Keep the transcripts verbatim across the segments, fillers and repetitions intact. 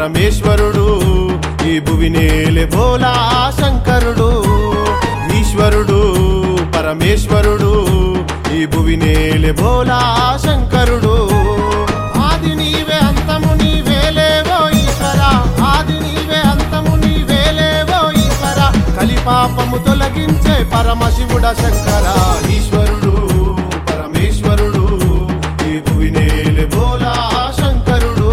పరమేశ్వరుడు ఈ భువినేలే భోలా శంకరుడు ఈశ్వరుడు పరమేశ్వరుడు ఈ భువినేలే భోలా శంకరుడు ఆది నీవే అంతము నీవేలేవో ఈశ్వర ఆది నీవే అంతము నీవేలేవో ఈశ్వర కలిపాపము తొలగించే పరమశివుడ శంకర ఈశ్వరుడు పరమేశ్వరుడు ఈ భువినేలే భోలా శంకరుడు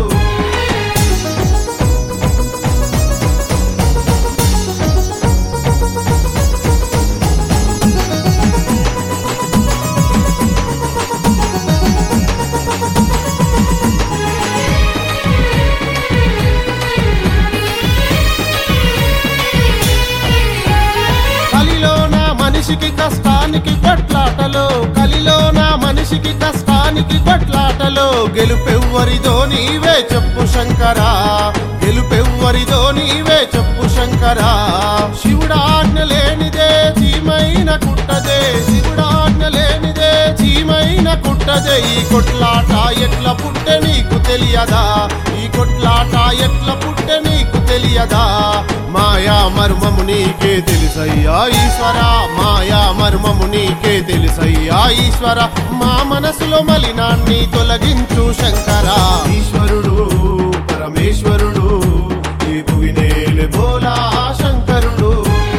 మనిషికి కష్టానికి కొట్లాటలో కలిలో నా మనిషికి కష్టానికి కొట్లాటలో గెలుపెవ్వరిదో నీవే చెప్పు శంకరా గెలుపెవ్వరిదో నీవే చెప్పు శంకరా శివుడాజ్ఞ లేనిదే చీమైన కుట్టదే శివుడాజ్ఞ లేనిదే చీమైన కుట్టదే ఈ కొట్లాట ఎట్ల పుట్టె నీకు తెలియదా ఈ కొట్లాట ఎట్ల పుట్టె నీకు తెలియదా మాయా మర్మము నీకే తెలుసయ్యా ఈశ్వర మాయా మర్మము నీకే తెలుసయ్యా ఈశ్వర మా మనసులో మలినాన్ని తొలగించు శంకర ఈశ్వరుడు పరమేశ్వరుడు ఈ భువినేలే భోలా శంకరుడు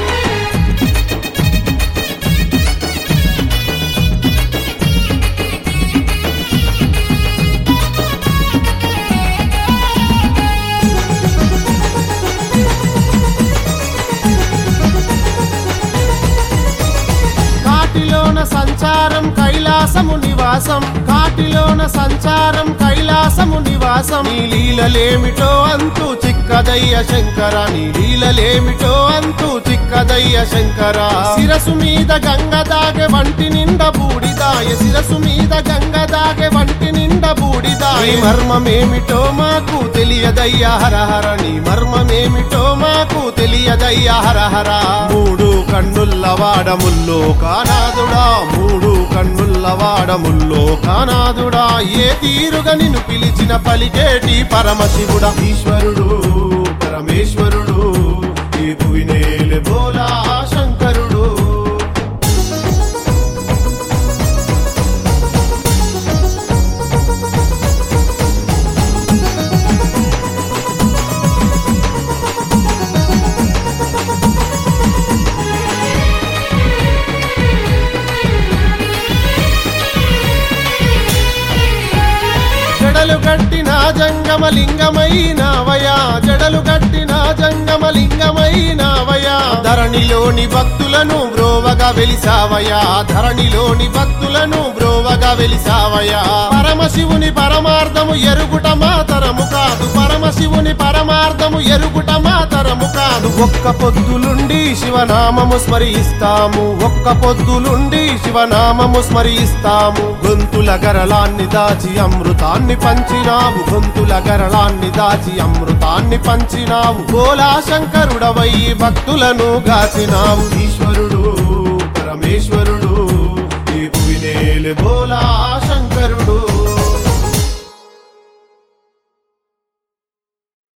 కాటిలోన సంచారం కైలాసము నివాసం కాటిలోన సంచారం కైలాసము నివాసం నీ లీలలేమిటో అంతు చిక్కదయ్య శంకర నీ లీలలేమిటో అంతు చిక్కదయ్య శంకర శిరసు మీద గంగ దాగే వంటి నిండ బూడిదాయ శిరసు మీద గంగ దాగే వంటి నిండ బూడిదాయ నీ మర్మమేమిటో మాకు తెలియదయ్య హరహర నీ మర్మమేమిటో మాకు తెలియదయ్య హరహర మూడు కన్నుల్ల వాడముల్లో కానాదుడా మూడు కన్నుల్ల వాడముల్లో కానాదుడా ఏ తీరుగా నిన్ను పిలిచిన పలికేటి పరమశివుడా ఈశ్వరుడు పరమేశ్వరుడు ఈ భువినేలే భోలా శంకరుడు జడలు కట్టిన జంగమ లింగమైనవయా జడలు కట్టిన జంగమ లింగమైనవయా ధరణిలోని భక్తులను బ్రోవగా వెలిసావయా ధరణిలోని భక్తులను బ్రోవగా వెలిసావయా పరమశివుని పరమార్థము ఎరుగుట మాతరము కాదు పరమశివుని పరమార్థము ఎరుగుట మాతరము కాదు ఒక్క పొద్దులుండి శివనామము స్మరిస్తాము ఒక్క పొద్దులుండి శివనామము స్మరిస్తాము గొంతుల గరళాన్ని దాచి అమృతాన్ని పంచినావు గొంతుల గరళాన్ని దాచి అమృతాన్ని పంచినావు భోలా శంకరుడవై భక్తులను గాచినావు ఈశ్వరుడు పరమేశ్వరుడు ఈ భువినేలే భోలా శంకరుడు